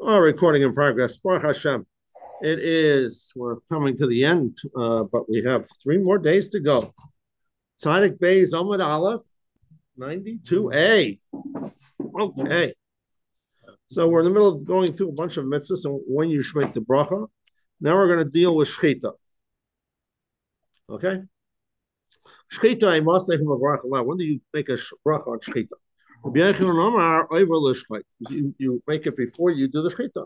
Oh, recording in progress. Baruch Hashem. We're coming to the end, but we have 3 more days to go. Tzaddik Bey's Omid Aleph, 92a. Okay. So we're in the middle of going through a bunch of mitzvahs and when you should make the bracha. Now we're going to deal with shechita. Okay? Shechita, I must say, when do you make a bracha on shechita? You make it before you do the shechita.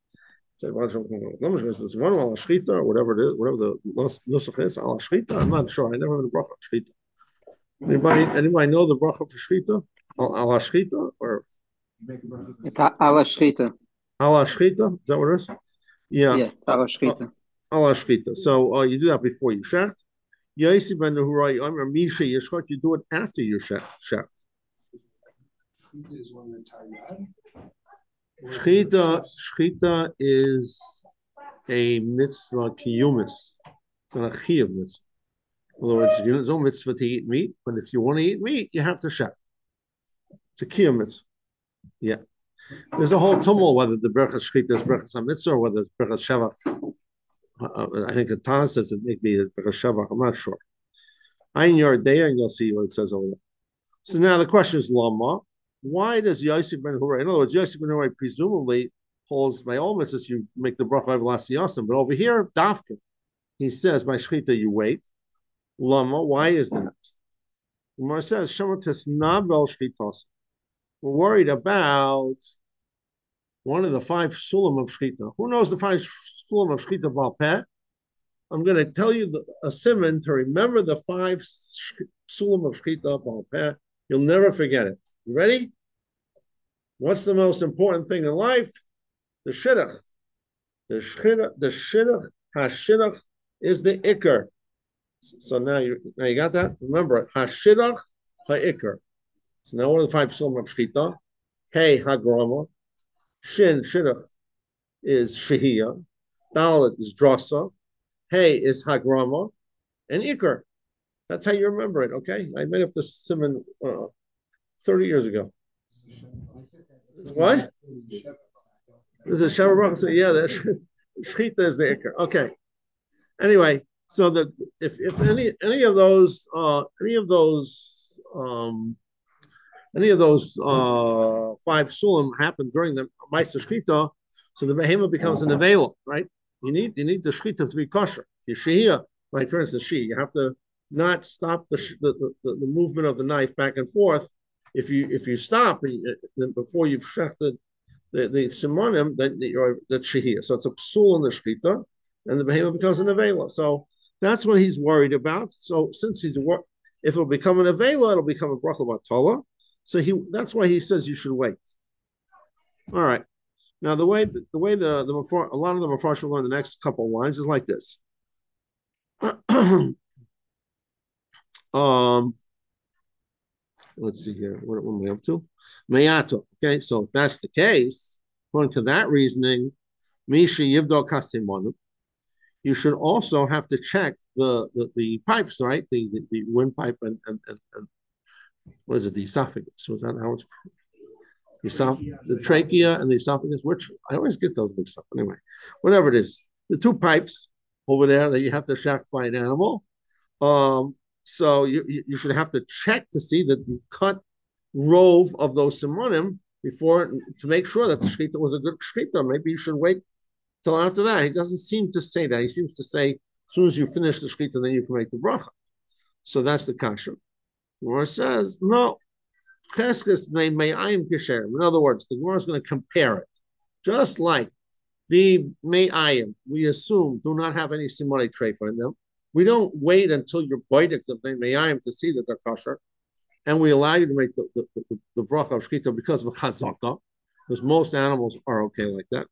There's one al shchita or whatever it is, whatever the nusach is al shchita. I'm not sure. I never heard the bracha shchita. Anybody know the bracha for shchita? Al shchita or It's ala shchita. al shchita? Is that what it is? Yeah, Yeah, it's ala shchita. al shchita. So you do that before you shecht. Yaisi ben Nehurai Amar Misha Yishchot. You do it after you shecht. Shchita is a mitzvah kiyumis. It's not a chiyuv mitzvah. In other words, there's no mitzvah to eat meat, but if you want to eat meat, you have to shecht. It's a kiyuv mitzvah. Yeah. There's a whole tumult whether the berachas shchita is berachas mitzvah or whether it's berachas shevach. I think the Tana says it may be berachas shevach. I'm not sure. Ayin Yardea, and you'll see what it says over there. So now the question is, Lama, why does Yosef ben Huray, in other words, Yosef ben Huray presumably holds by all mitzvahs you make the bracha of Lasiyasim, but over here, Dafka, he says, by Shechita you wait. Lama, why is that? Gemara says, Shematis Nabel Shchitos. We're worried about one of the 5 sulam of Shechita. Who knows the 5 sulam of Shechita Valpeh? I'm going to tell you a simon to remember the 5 sulam of Shechita Valpeh. You'll never forget it. You ready? What's the most important thing in life? The shidduch. The shidduch, hashidduch is the ikar. So now you got that? Remember, hashidduch, ha'ikar. So now what are the 5 psalm of shchita? Hey, hagrama. Shin, shidduch, is shehiyah. Dalet is drasa. Hey is hagrama. And ikar. That's how you remember it, okay? I made up this simon 30 years ago. What? This is a Shabbat. So yeah, that Shechita is the Iker. Okay. Anyway, so if any of those 5 sulim happen during the Ma'aser Shechita, so the behemoth becomes an avail, right? You need the Shechita to be kosher. You shehiyah, like for instance, you have to not stop the movement of the knife back and forth. If you stop before you've shechted the simonim, then you're the shehiyah. So it's a psul in the shechita, and the behemoth becomes an avela. So that's what he's worried about. So since if it'll become an avela, it'll become a bracha batola. So that's why he says you should wait. All right. Now the way a lot of the mafarshim learn the next couple of lines is like this. Let's see here. What am I up to? Mayato. Okay, so if that's the case, according to that reasoning, Misha Yivdo Kasimonu, you should also have to check the pipes, right? The windpipe and what is it? The esophagus. Was that how it's the trachea and the esophagus? Which I always get those mixed up. Anyway, whatever it is, the 2 pipes over there that you have to check by an animal. So you should have to check to see that you cut rove of those simonim before to make sure that the shechita was a good shechita. Maybe you should wait till after that. He doesn't seem to say that. He seems to say as soon as you finish the shechita, then you can make the bracha. So that's the kasha. Gemara says no. Cheskes may ayim kisher. In other words, the Gemara is going to compare it, just like the may ayim. We assume do not have any simone treifa in them. We don't wait until you're biting the mayayim to see that they're kosher, and we allow you to make the bracha of shkita because of chazaka, because most animals are okay like that.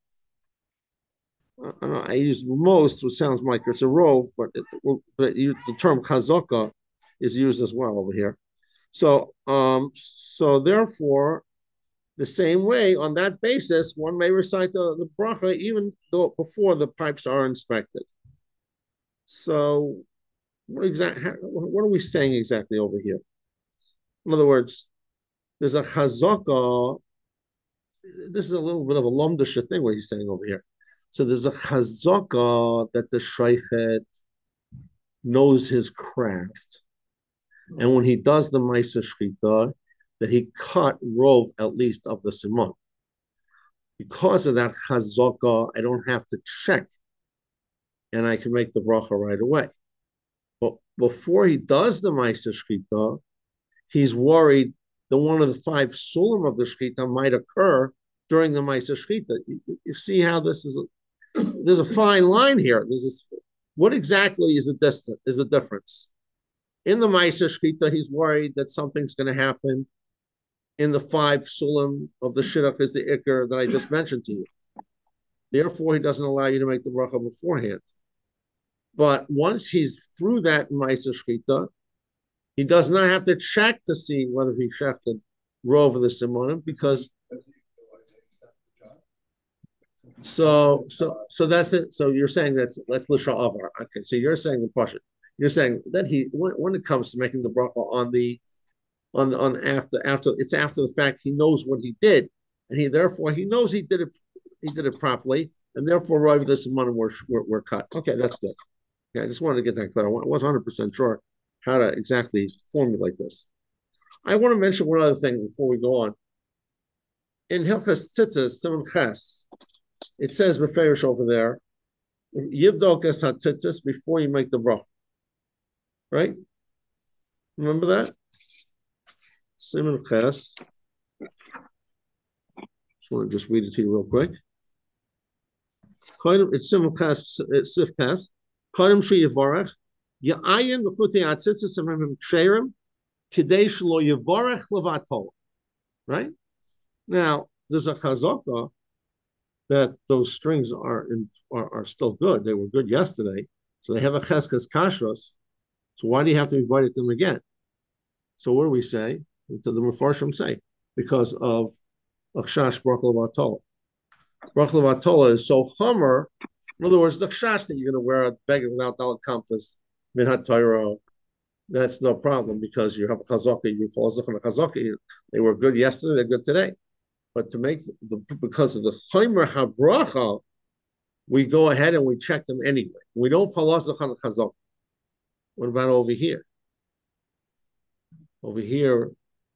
I use most, which sounds like it's a rove, but the term chazaka is used as well over here. So therefore, the same way on that basis, one may recite the bracha even though before the pipes are inspected. So, what are we saying exactly over here? In other words, there's a chazaka. this is a little bit of a lomdisha thing what he's saying over here. So there's a chazaka that the shaychet knows his craft, and when he does the ma'aser shchita, that he cut rov at least of the simon. Because of that chazaka, I don't have to check, and I can make the bracha right away. But before he does the ma'aser shchita, he's worried that one of the 5 sulam of the shchita might occur during the ma'aser shchita. You see how this is? There's a fine line here. What exactly is the difference? In the ma'aser shchita, he's worried that something's going to happen. In the 5 sulam of the shidduch is the ikr that I just mentioned to you. Therefore, he doesn't allow you to make the bracha beforehand. But once he's through that ma'aser shchita, he does not have to check to see whether he shechted rov of the simonim because. So that's it. So you're saying that's l'sha avar. Okay, so you're saying the pasha. You're saying that when it comes to making the bracha on after it's after the fact, he knows what he did, and he knows he did it properly, and therefore rov the simonim were cut. Okay, that's good. Yeah, I just wanted to get that clear. I wasn't 100% sure how to exactly formulate this. I want to mention one other thing before we go on. In Hilchas Tzitzis, Simon Ches, it says Beferish over there, Yivdok es HaTzitzis before you make the bracha. Right? Remember that? Simon Ches. Just read it to you real quick. It's Simon Ches, it's Sif Tes. Kodem Shi Yivarech, Ya'ayin B'chutei HaTzitzis Amim Ksherim, Kidei Shlo Yivarech Levatol. Right? Now, there's a chazaka that those strings are still good. They were good yesterday, so they have a cheskas kashrus. So why do you have to invite them again? So what do we say? To the Mefarshim say because of achshash bracha l'vatola. Bracha l'vatola is so chomer. In other words, the chash that you're going to wear a beggar without dalet kampas minhat Torah, that's no problem because you have a chazaka. You fall on a chazaka. They were good yesterday. They're good today. But to make because of the chaymer habracha, we go ahead and we check them anyway. We don't follow the chazak. What about over here? Over here,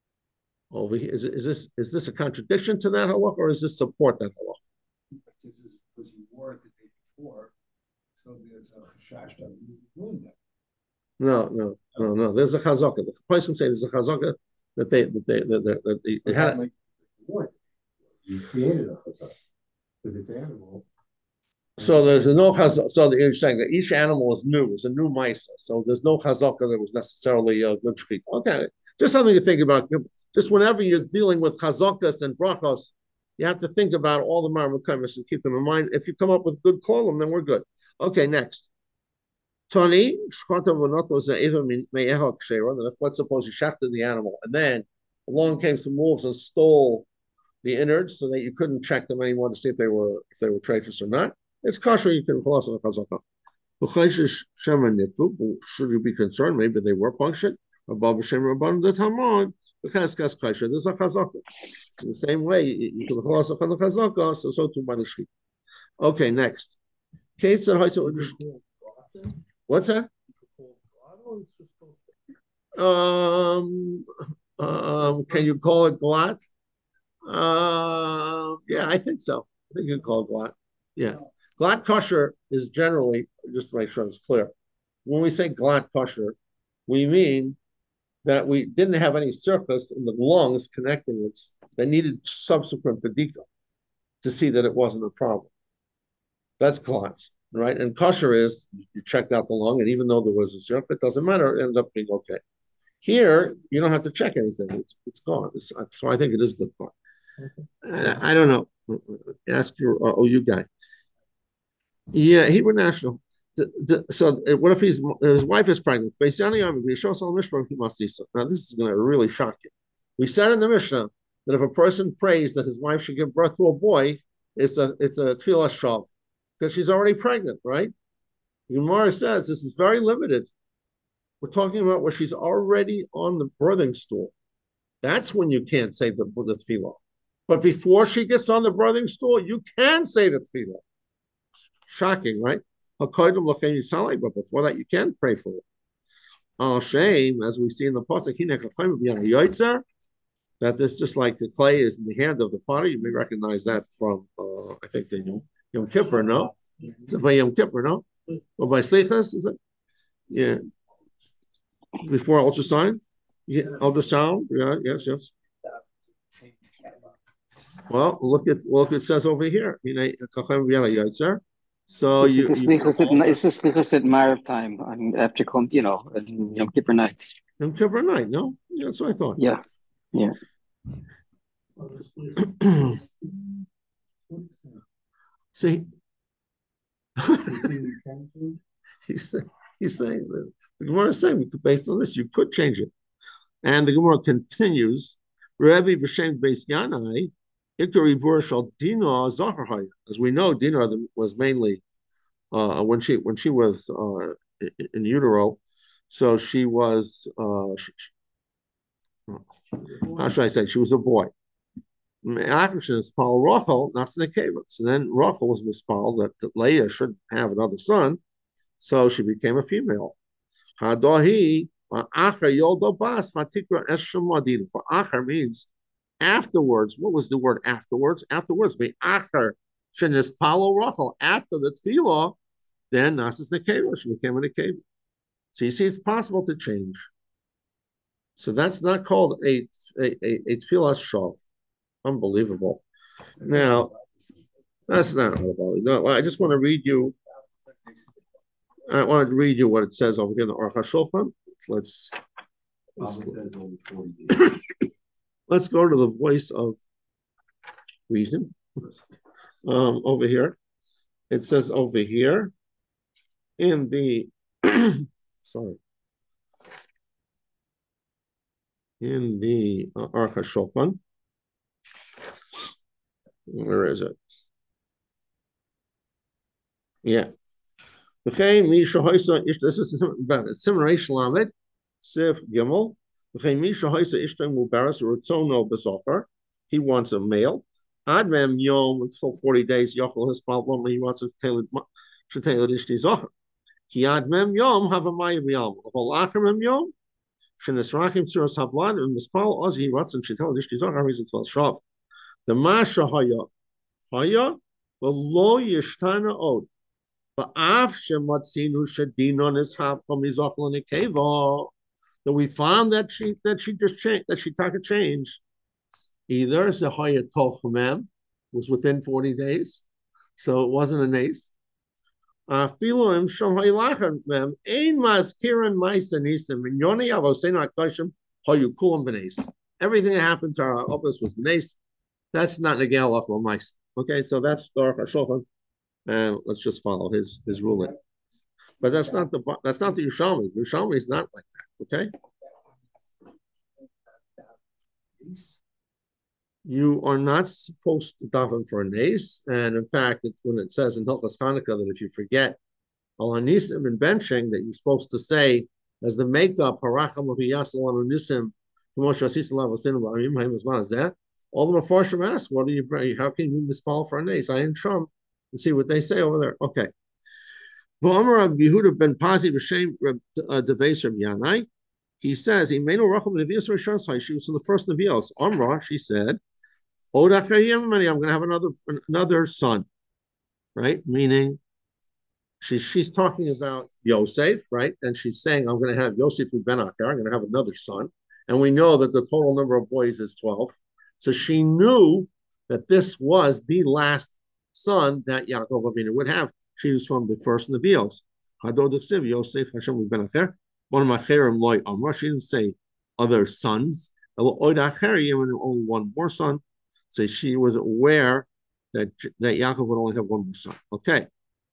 is this a contradiction to that halach, or is this support that halach? Because you wore it the day before, so there's a chash that you ruined that. No. There's a chazaka. The person saying there's a chazaka that they had. You created a chazak with this animal. So there's no chazaka. So you're saying that each animal is new. It's a new ma'isa. So there's no chazaka that was necessarily a good shechita. Okay, just something to think about. Just whenever you're dealing with chazakas and brachos, you have to think about all the marmukaimis and keep them in mind. If you come up with good kolam, then we're good. Okay, next. Tani shchata v'noto ze'eva me'ehal kshera. Then if let's suppose you shechted the animal and then along came some wolves and stole the innards so that you couldn't check them anymore to see if they were trephus or not. It's kosher. You can follow some chazaka. Should you be concerned? Maybe they were punctured. There's a chazaka. In the same way, you can follow some chazaka. So too manishki. Okay, next. What's that? Can you call it glat? Yeah, I think so. I think you can call it glat. Yeah. Glat kosher is generally, just to make sure it's clear, when we say glat kosher, we mean that we didn't have any surface in the lungs connecting it that needed subsequent bedika to see that it wasn't a problem. That's glat, right? And kosher is you checked out the lung, and even though there was a syrup, it doesn't matter. It ended up being okay. Here, you don't have to check anything. It's gone. So I think it is good fun. I don't know. Ask your OU guy. Yeah, Hebrew National. So what if his wife is pregnant? Now this is going to really shock you. We said in the Mishnah that if a person prays that his wife should give birth to a boy, it's a tefillah shav because she's already pregnant, right? The Gemara says this is very limited. We're talking about where she's already on the birthing stool. That's when you can't say the tefillah. But before she gets on the birthing stool, you can say the tefillah. Shocking, right? But before that, you can pray for it. Shame, as we see in the pasuk, that this just like the clay is in the hand of the potter. You may recognize that from, I think, the Yom Kippur, no? Is it by Yom Kippur, no? Or by Slichas, is it? Yeah. Before ultrasound? Yeah, ultrasound? Yeah, yes. Well, look at what it says over here. So Is it the slichus at Marav time after Yom Kippur night? Yom Kippur night, no? Yeah, that's what I thought. Yeah. See, he's saying that the Gemara is saying based on this, you could change it. And the Gemara continues, Rabbi B'Shem Beis Yanai, Ikari Bur Shal Dina Zahar. As we know, Dina was mainly when she was in utero, so she was how should I say? She was a boy. Action is Paul Rachel, not Nekeva. So then Rachel was mispalled that Leah shouldn't have another son, so she became a female. Hadahi Acher Yoldo Bas Fatikra Eshamadin. For Acher means afterwards. What was the word afterwards? Afterwards, be Acher Shenis Palo Rachel. After the Tefillah, then Nasis Nekeva. She became a Nekeva. So you see, it's possible to change. So that's not called a Tefillah Shav. Unbelievable. Now, that's not about it. No, I just want to read you. I wanted to read you what it says over here in the Aruch HaShulchan. Let's go to the voice of reason. Over here, it says over here in the in the Aruch HaShulchan. Where is it? Yeah. This is simulation lamed sif gimel. He wants a male. Admem yom until 40 days. Yochel his problem. He wants to tailor ishti zocher. Ki admem yom have a mayim yom. Avol achem yom. Shenisrachim tzuras havlan and mispal oz he wants and she tell ishti zocher. He's a shav. The masha haya v'lo yishtana od. That we found that she just changed, that she took a change. Either Zahaya Tochmem was within 40 days, so it wasn't a nace. Filoim Shom Haylachem Mem Ein Maskiran Maisa Nisim and Yoni Avosena Kashim Hayukulam Benes. Everything that happened to our office was nace. That's not Nagel of Mice. Okay, so that's Dark Shulchan. And let's just follow his ruling. But that's not the Yerushalmi. Yerushalmi is not like that. Okay. You are not supposed to daven for a nace, and in fact, when it says in Hilchos Hanukkah that if you forget al hanisim and benching, that you're supposed to say as the makeup haracham of yasal al hanisim all the Mefarshim ask, what do you bring? How can you mispal for a nace? I ain't shum. And see what they say over there. Okay. He says, she was in the first Nevios. Amra, she said, I'm going to have another son, right? Meaning she's talking about Yosef, right? And she's saying, I'm going to have Yosef ben Akar, I'm going to have another son. And we know that the total number of boys is 12. So she knew that this was the last son that Yaakov Avinu would have. She was from the first Nevios. Yosef Hashem ben Acher. One of my cherim loy amra. She didn't say other sons. Only one more son. So she was aware that Yaakov would only have one more son. Okay.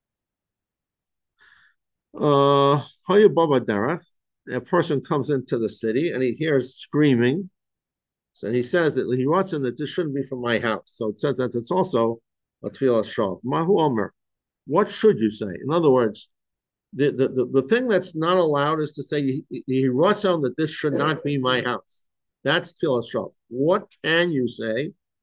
A person comes into the city and he hears screaming. So he says that he wants in that this shouldn't be from my house. So it says that it's also a tefillah shav. Mahu omer. What should you say? In other words, the thing that's not allowed is to say he writes on that this should not be my house. That's tefillah shav. What can you say?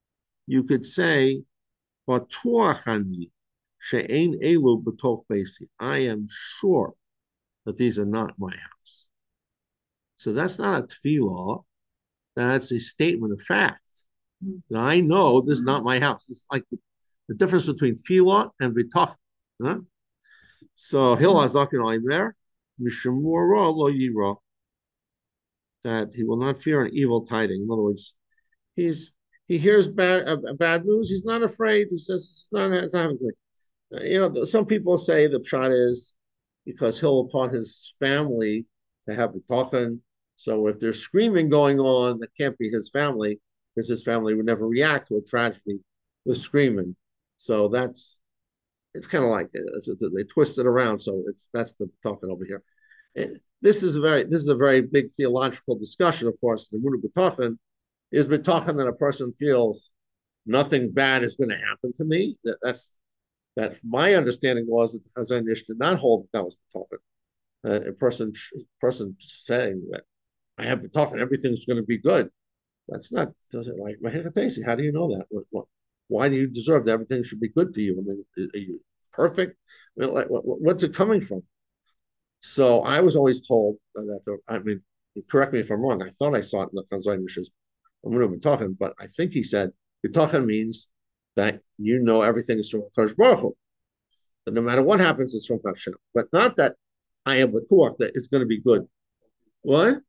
you could say, "Batuachani she'ein elu b'toch beisi." I am sure that these are not my house. So that's not a tefillah. That's a statement of fact. That I know this is not my house. It's like the difference between tefillah and bitach. Huh? So Hil Hazakin Oimer, Mishemura lo yira, that he will not fear an evil tiding. In other words, he hears bad news. He's not afraid. He says it's not happening. Some people say the pshat is because Hill taught his family to have bitachon. So if there's screaming going on, that can't be his family because his family would never react to a tragedy with screaming. So it's kind of like they twist it around. So that's the talking over here. This is a very big theological discussion, of course. The Muna B'tachan is B'tachan that a person feels nothing bad is going to happen to me. That my understanding was that the Chazon Ish did not hold that was B'tachan. A person saying that I have B'tachan, everything's going to be good. That's not like Mahechatesi. How do you know that? Why do you deserve that everything should be good for you? I mean, are you perfect? I mean, what's it coming from? So I was always told that, correct me if I'm wrong. I thought I saw it in the Chazon Ish's B'tachan, but I think he said B'tachan means that you know everything is from Kadosh Baruch Hu. That no matter what happens, it's from Hashem. But not that I am b'tuach that it's going to be good. What?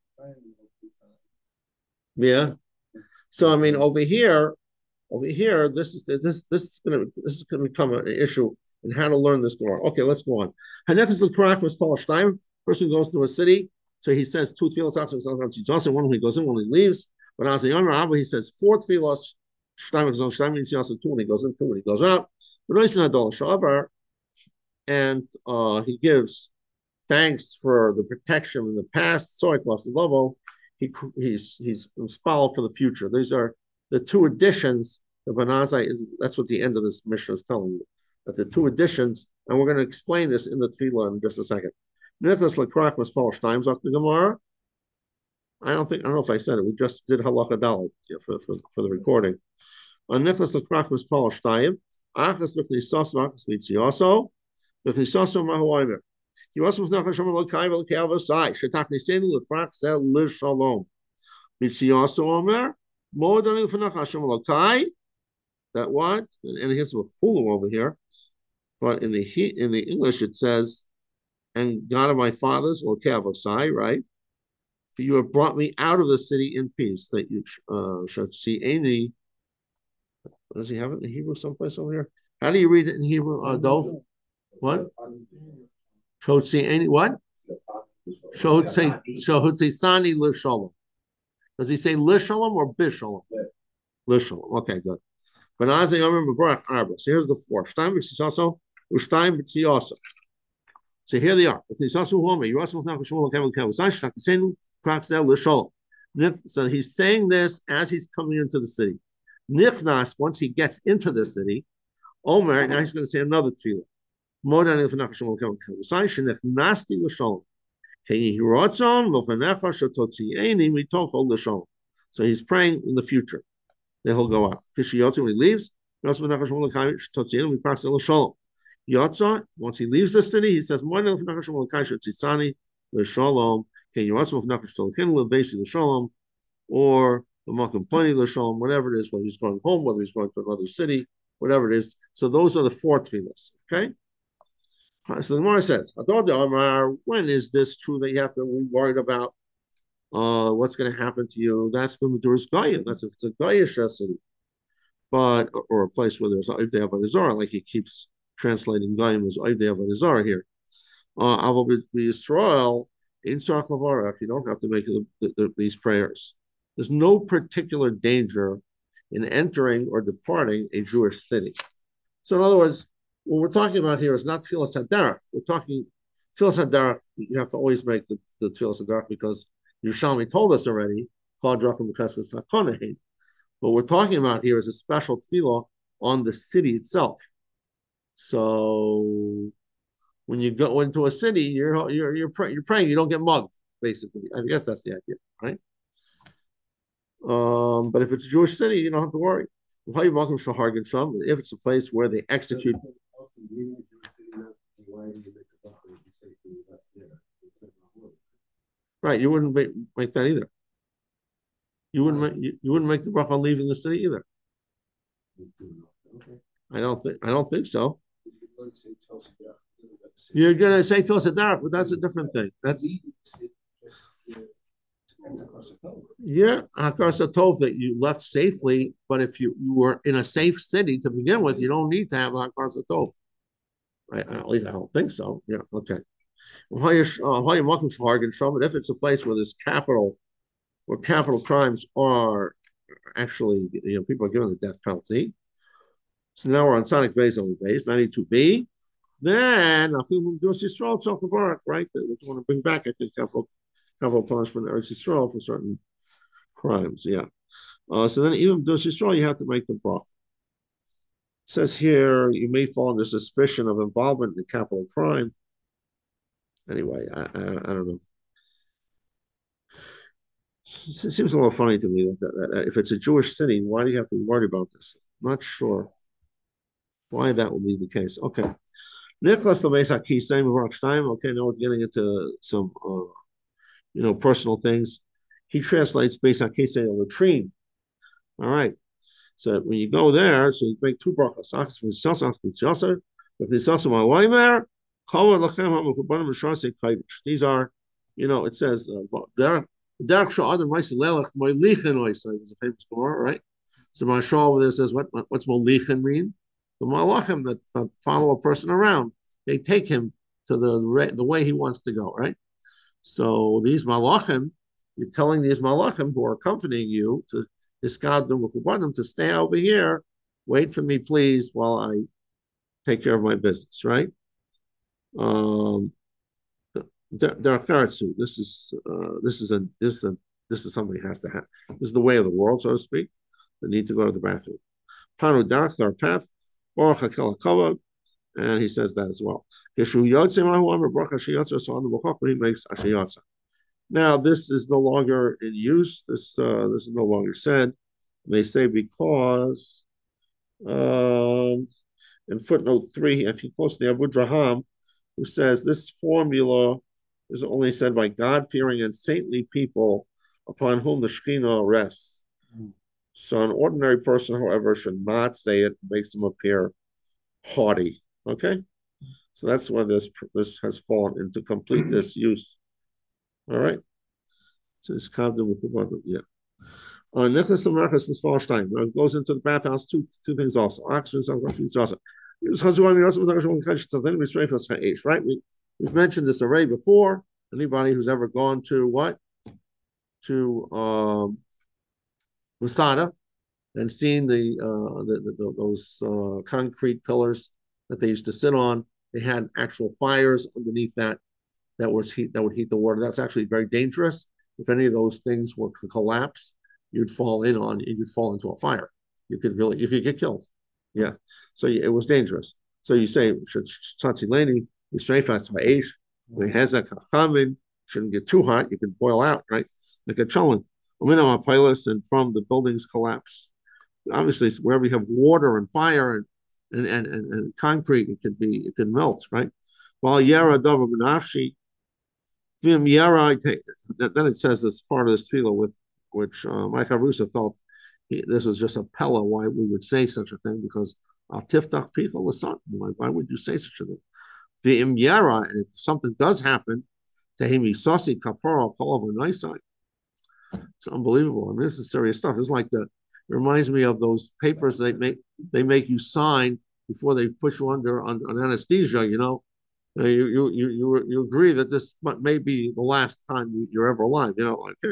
Yeah. So I mean, over here, this is going to become an issue in how to learn this Gemara. Okay, let's go on. Hanefes l'krach mispal shtayim. Person goes to a city, so he says two tefillos outside. Sometimes one when he goes in, one he leaves. But as a younger Abba, he says four tefillos. Shtayim means he also two when he goes in, two when he goes out. And he gives thanks for the protection in the past. So I lost the lovo. He's spal for the future. These are the two additions. The Banazai that's what the end of this mission is telling you. That the two additions, and we're going to explain this in the tefillah in just a second. Nicholas Lekrak was Paul Steinzach the Gemara. I don't know if I said it. We just did halacha dalit for the recording. On Nicholas Lekrak was Paul Stein. Achas v'chnisas achas mitziaso v'chnisaso mahuaymer. He was with Nachasham Elokai Elokai Avosai. Shetach Nisenu Lefrach Sel L'Shalom. Mitziaso Omer. Modani L'Fnachasham Elokai. That what? And here's a chulu over here. But in the English it says, and God of my fathers, Elokai Avosai, right? For you have brought me out of the city in peace, that you should see any. Does he have it in Hebrew someplace over here? How do you read it in Hebrew, Dov? What? Should see any what? Should say Sani L'Shalom. Does he say L'Shalom or Bishalom? L'Shalom. Okay, good. But as I remember, so here's the four. Shtayim b'tziyaso, u'shtayim b'tziyaso. So here they are. So he's saying this as he's coming into the city. Nichnas, once he gets into the city, Omer, now he's going to say another tefillah. So he's praying in the future. Then he'll go out. When he leaves, Yotza, once he leaves the city, he says, or whatever it is, whether he's going home, whether he's going to another city, whatever it is. So those are the four tefillas. Okay? So the Gemara says, when is this true that you have to be worried about what's going to happen to you? That's B'Maduras Gaya. That's if it's a Gayish city. But, or a place where there's Oivdei Avodah Zarah, like he keeps translating Gayim as Oivdei Avodah Zarah here. Avol B'Yisrael, in Tzarach Lavarach, you don't have to make these prayers. There's no particular danger in entering or departing a Jewish city. So in other words, what we're talking about here is not Tfilas HaDerech. We're talking Tfilas HaDerech, you have to always make the Tfilas HaDerech because Yerushalmi told us already, but what we're talking about here is a special tefillah on the city itself. So when you go into a city, you're praying you don't get mugged, basically. I guess that's the idea, right? But if it's a Jewish city, you don't have to worry. If it's a place where they execute, right? You wouldn't make that either. You wouldn't make the bracha on leaving the city either. I don't think so. You're gonna say Tosa Derech, but that's a different thing. That's yeah, Hakar Tov that you left safely, but if you were in a safe city to begin with, you don't need to have Hakar Tov. Right? At least I don't think so. Yeah, okay. If it's a place where there's where capital crimes are actually, people are given the death penalty. So now we're on Sonic base only base, 92B. Then I feel we do Yisrael right? We want to bring back, I think, capital punishment in Eretz Yisrael for certain crimes. Yeah. So then even Dos Yisrael, you have to make the bracha. It says here you may fall under suspicion of involvement in capital crime. Anyway, I don't know. It seems a little funny to me that if it's a Jewish city, why do you have to worry about this? I'm not sure why that would be the case. Okay. Nicholas okay, now we're getting into some personal things. He translates Beis HaKisei a latrine. All right. So when you go there, so you make two brachas. These are, it says, Derek Sha'adim Raisi Lelech Moilichin Oisai is a famous Gemara, right? So my Shah over there says, what's Moilichin mean? The Malachim that follow a person around, they take him to the way he wants to go, right? So these Malachim, you're telling these Malachim who are accompanying you to to stay over here, wait for me, please, while I take care of my business, right? This is something that has to happen. This is the way of the world, so to speak. They need to go to the bathroom. Panu Darach, their path, and he says that as well. When he makes Ashiyatsa. Now, this is no longer in use. This is no longer said. They say because in footnote 3, if he quotes the Avudraham, who says this formula is only said by God-fearing and saintly people upon whom the Shekhinah rests. So an ordinary person, however, should not say it. It makes them appear haughty. Okay? So that's why this has fallen into complete disuse. All right? So it's covered with the bottom, yeah. Nicholas the Merchas was Fallstein. It goes into the bathhouse, two things also. Oxygen, right? We've mentioned this already before. Anybody who's ever gone to what? To Masada and seen those concrete pillars that they used to sit on. They had actual fires underneath that would heat the water. That's actually very dangerous. If any of those things were to collapse, you'd fall into a fire. You could get killed. Yeah. So it was dangerous. So you say Tzatzileni, shouldn't get too hot. You can boil out, right? Like a cholent. And from the buildings collapse. Obviously, wherever you have water and fire and concrete, it can melt, right? While Yara Dava Benafshi, Vim Yara, then it says this part of this tefillah with which Mike Arusa felt this was just a pella why we would say such a thing, because Al Tiftach people the sun. Why would you say such a thing? The Im Yara, and if something does happen, Tahimi Sasi Kapara Kolav Naisai. It's unbelievable. I mean, this is serious stuff. It's like it reminds me of those papers they make you sign before they put you under on anesthesia. You agree that this may be the last time you're ever alive. Okay.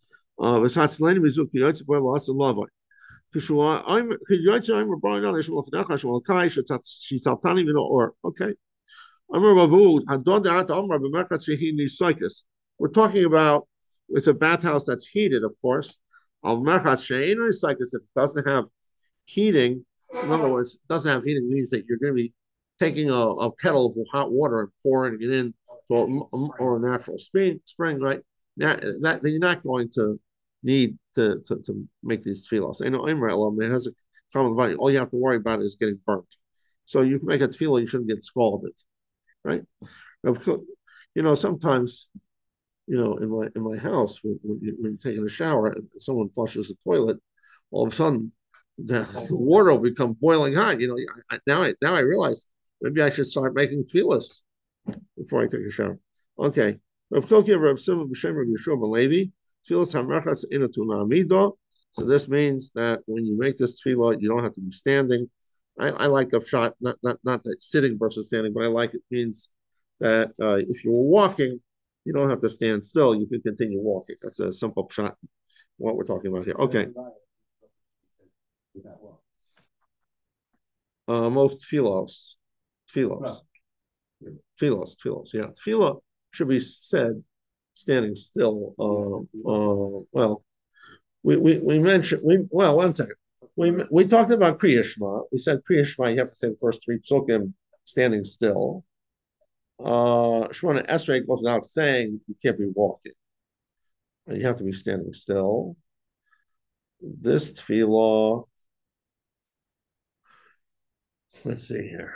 We're talking about it's a bathhouse that's heated, of course. If it doesn't have heating, so in other words, it doesn't have heating means that you're going to be taking a kettle of hot water and pouring it in or a natural spring, right? Now that you're not going to need to make these tefillos. I know Imre has All you have to worry about is getting burnt. So you can make a tefillah, you shouldn't get scalded, right? Sometimes, in my house, when you're taking a shower and someone flushes the toilet, all of a sudden the water will become boiling hot. Now I realize maybe I should start making tefillahs before I take a shower. Okay. Rav Chokia, Rav Simon, B'Shem, Rav Yeshua, Malevi, tefillas hamrachas inatuna amido. So this means that when you make this tefillah, you don't have to be standing. I like the shot, not that sitting versus standing, but I like it means that if you were walking, you don't have to stand still. You can continue walking. That's a simple shot. What we're talking about here. Okay. Most tefillos. Tefillos. Yeah, tefillah should be said standing still. Well, we mentioned one second. We talked about Kriya Shema. We said Kriya Shema, you have to say the first three psukim standing still. Shemona Esrei goes without saying you can't be walking. You have to be standing still. This tefillah, let's see here.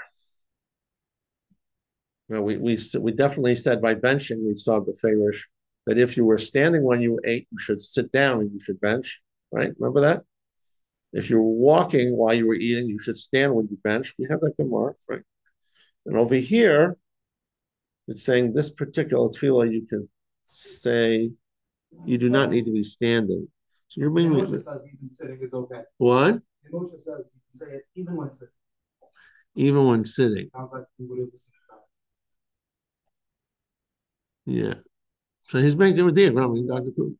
Well, we definitely said by benching, we saw the Farish that if you were standing when you ate, you should sit down and you should bench, right? Remember that? If you were walking while you were eating, you should stand when you bench. We have that Gemara, right? And over here, it's saying this particular tefillah, you can say you do not need to be standing. So you're being. Moshe says even sitting is okay. What? Moshe says you can say it even when sitting. Even when sitting. Sounds like you would have. Yeah. So he's making a diagram, Dr. Kuz.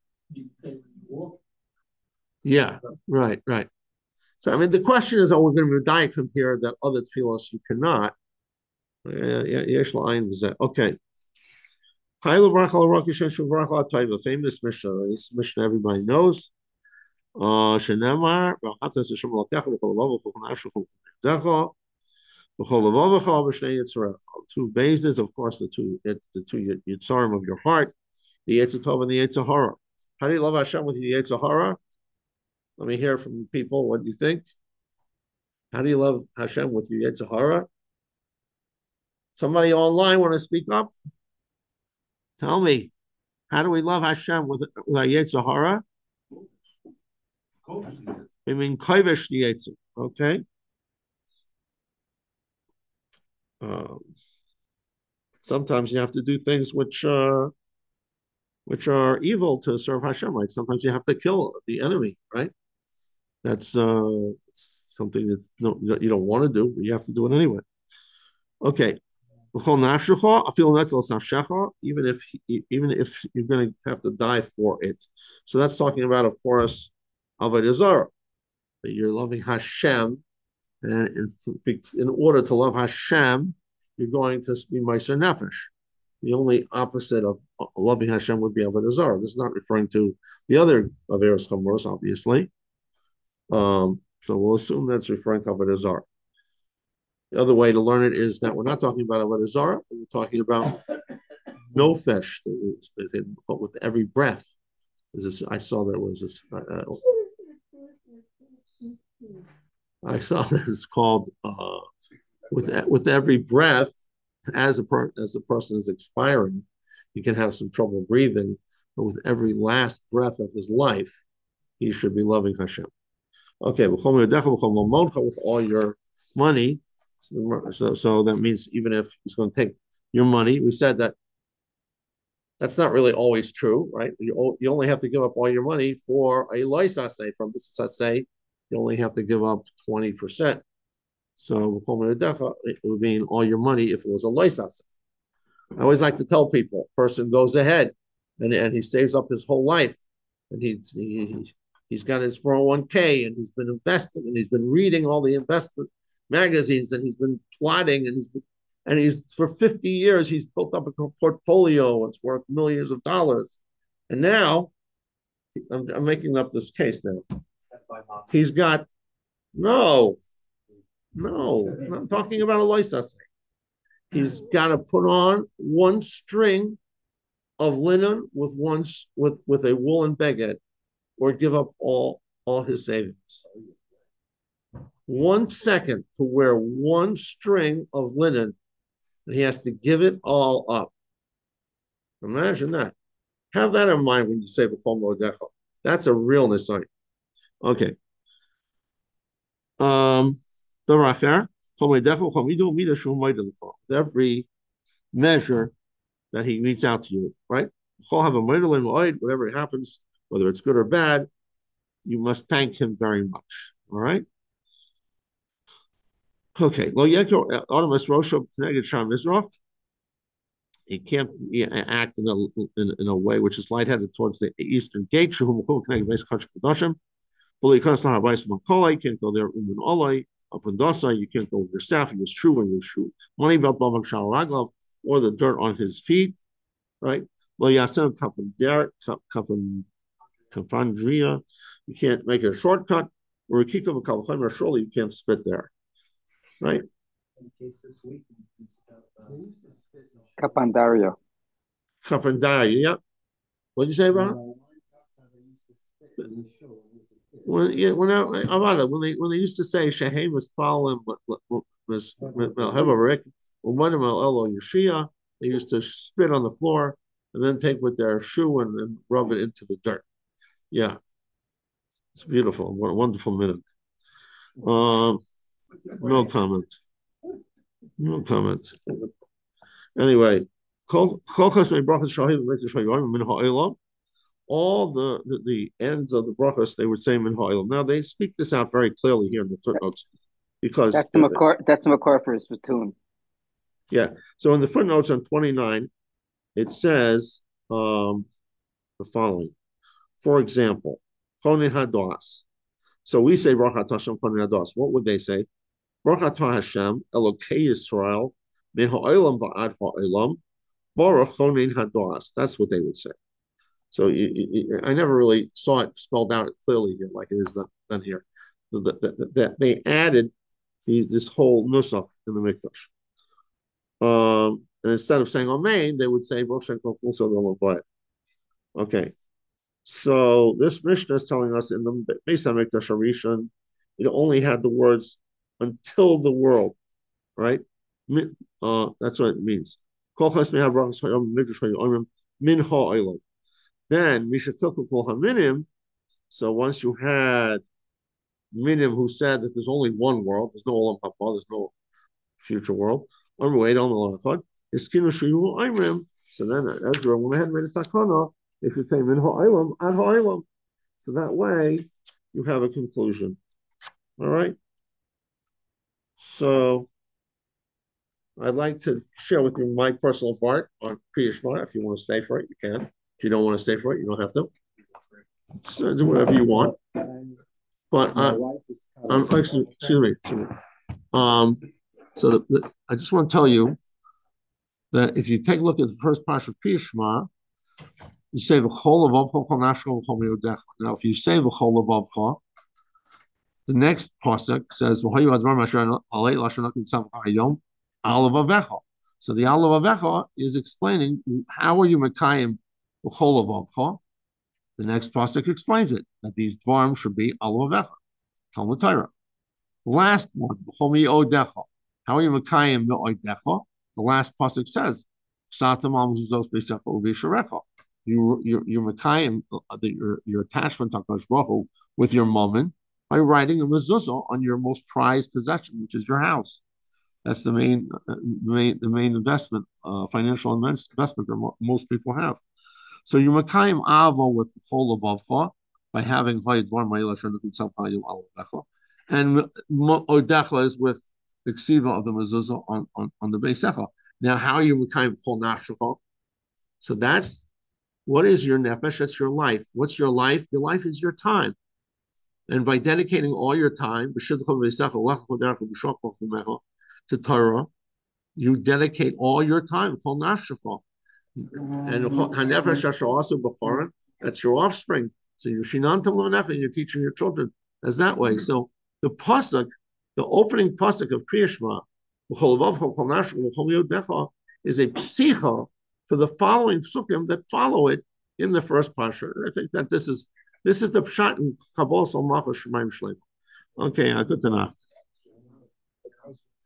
Yeah, right. So, the question is, are we going to be medayek from here that other tefillos you cannot? Okay. Famous Mishnah. This Mishnah everybody knows. Shenemar, two bases, of course, the two Yitzarim of your heart, the Yetzer Tov and the Yetzer Hara. How do you love Hashem with the Yetzer Hara? Let me hear from people. What do you think? How do you love Hashem with your Yetzer Hara? Somebody online want to speak up? Tell me, how do we love Hashem with our Yetzer Hara? I mean, Kovesh the Yetzer. Okay. Sometimes you have to do things which are evil to serve Hashem. Like sometimes you have to kill the enemy, right? That's something that you don't want to do, but you have to do it anyway. Okay. Even if you're going to have to die for it. So that's talking about, of course, Avodah Zarah. That you're loving Hashem, and in order to love Hashem, you're going to be Meiser Nefesh. The only opposite of loving Hashem would be Avodah Zarah. This is not referring to the other Averos Chamoros, obviously. So we'll assume that's referring to Avodah Zarah. The other way to learn it is that we're not talking about Avodah Zarah, we're talking about nofesh, with every breath. I saw there was this. I saw that it's called with every breath, as the person is expiring, he can have some trouble breathing, but with every last breath of his life, he should be loving Hashem. Okay, with all your money. So that means even if he's going to take your money, we said that's not really always true, right? You only have to give up all your money for a loisase. From this sase, you only have to give up 20%. So it would mean all your money if it was a loisase. I always like to tell people, person goes ahead and he saves up his whole life, and he's got his 401k, and he's been investing, and he's been reading all the investment magazines, and he's been plotting, and he's for 50 years he's built up a portfolio. It's worth millions of dollars, and now I'm making up this case now. He's got no. I'm talking about a loisase. He's got to put on one string of linen with a woolen beged, or give up all his savings. 1 second to wear one string of linen, and he has to give it all up. Imagine that. Have that in mind when you say v'chol moedecha. That's a real nisayon. Okay. Every measure that he reads out to you, right? Whatever happens, whether it's good or bad, you must thank him very much. All right. Okay. He can't act in a way which is lightheaded towards the eastern gate. Fully constant you can't go there up in Dasa, you can't go with your staff. He was true when he was true. Money belt or the dirt on his feet, right? Well, Yasin Kapandria, you can't make a shortcut, or a kikam kalchim, surely you can't spit there, right? Kapandaria. Kapandaria, yeah. What did you say about? When they used to say Shehem was following was Melhevarik, when Yeshia, they used to spit on the floor and then take with their shoe and rub it into the dirt. Yeah, it's beautiful. What a wonderful minute. No comment. No comment. Anyway, all the ends of the brachas they would say min ha'olam. Now they speak this out very clearly here in the footnotes because that's the makor for his spittoon. Yeah. So in the footnotes on 29, it says the following. For example, chonin hadas. So we say brachat Hashem chonin hadas. What would they say? Brachat Hashem Elokei Yisrael min ha'olam va'ad ha'olam baruch chonin hadas. That's what they would say. So I never really saw it spelled out clearly here, like it is done here. That they added this whole nusach in the mikdash. And instead of saying Amen, they would say Okay. So this Mishnah is telling us in the Beis HaMikdash Harishon, it only had the words until the world, right? That's what it means. Then Haminim. So once you had Minim who said that there's only one world, there's no Olam Haba, there's no future world. So then Ezra went ahead and made a takana. If you say min ha'olam ad ha'olam, so that way you have a conclusion. All right. So I'd like to share with you my personal part on Kriya Shema. If you want to stay for it, you can. If you don't want to stay for it, you don't have to. So do whatever you want. But excuse me. So I just want to tell you that if you take a look at the first part of Kriya Shema, you say v'chol levavcha v'chol nafshecha v'chol meyodecha. Now, if you say v'chol levavcha, the next pasuk says v'hayu advar masher alei lashon nakim tzam hayom al levavecha. So the al levavecha is explaining how are you mekayim v'chol levavcha. The next pasuk explains it that these dvarim should be al levavecha. Talmud Torah. The last one v'chol meyodecha. How are you mekayim meyodecha? The last pasuk says ksatam al mezuzos beisecha u'visharecha. Your mekayim, your attachment to HaKadosh Baruch Hu with your moment by writing a mezuzah on your most prized possession, which is your house. That's the main investment, financial investment that most people have. So your mekayim avo with the whole of by having and odecha is with the ksiva of the mezuzah on the beisecha. Now, how are you mekayim chol nafshecha? So that's what is your nefesh? That's your life. What's your life? Your life is your time. And by dedicating all your time to Torah, you dedicate all your time. And that's your offspring. So you're teaching your children as that way. So the pasuk, the opening pasuk of Kriya Shema, is a psicha for the following psukim that follow it in the first parsha. I think that this is the pshat in Kabbalah Malchus Shemaim Shleim. Okay, good enough.